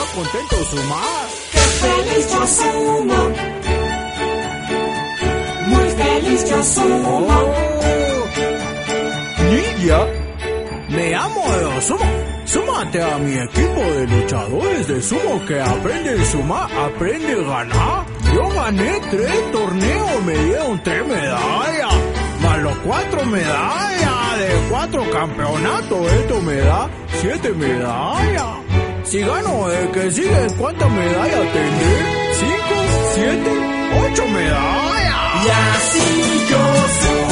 contento Sumar. ¡Qué feliz yo sumo! Muy feliz yo sumo. Nidia, me amo de sumo. Súmate a mi equipo de luchadores de sumo que aprende a sumar, aprende a ganar. Yo gané 3 torneos, me dieron 3 medallas, más los 4 medallas de 4 campeonatos. Esto me da 7 medallas. Si gano el que sigue, ¿cuántas medallas tendré? 5, 7, 8 medallas. Y así yo sumo.